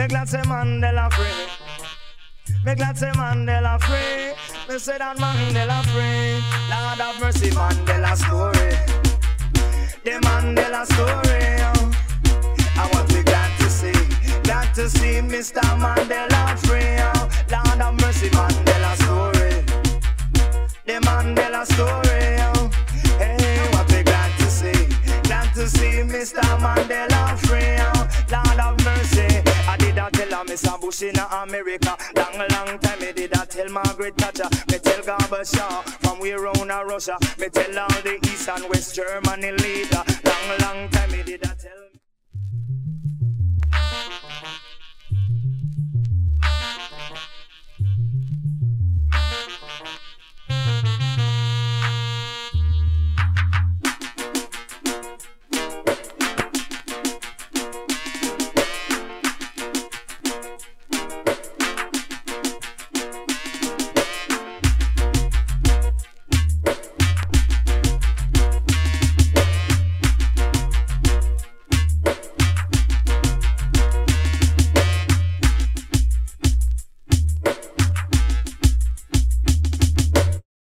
Me glad say Mandela free. Me glad say Mandela free. Me say that Mandela free. Lord have mercy, Mandela story. The Mandela story. I want me glad to see Mr. Mandela free. Lord have mercy, Mandela story. The Mandela story. Hey, what we glad to see Mr. Mandela free. Lord have mercy. I did not tell her Mr. Bush in America. Long time me did not tell Margaret Thatcher. Me tell Gorbachev from we round Russia. Me tell all the East and West Germany leader. Long time me did not